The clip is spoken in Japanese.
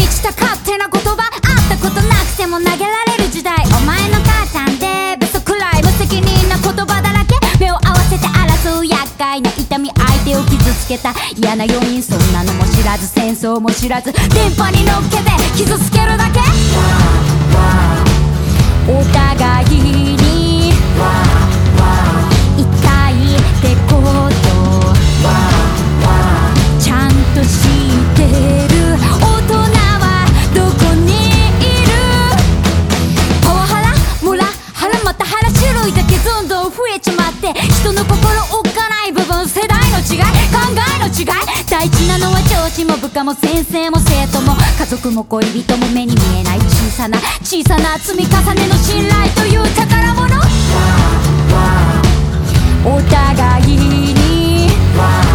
満ちた勝手な言葉、会ったことなくても投げられる時代。お前の母さんでベソくらい無責任な言葉だらけ。目を合わせて争う厄介な痛み、相手を傷つけた嫌な要因、そんなのも知らず戦争も知らず電波に乗っけて傷つけるだけ。お互いに痛いってことちゃんと知ってる。大人はどこにいる。パワハラ、モラハラ、またハラ、種類だけどんどん増えちまって、人の心おっかない部分、世代の違い、考えの違い。大事なのは上司も部下も先生も生徒も家族も恋人も、目に見えない小さな積み重ねの信頼という宝物。お互いに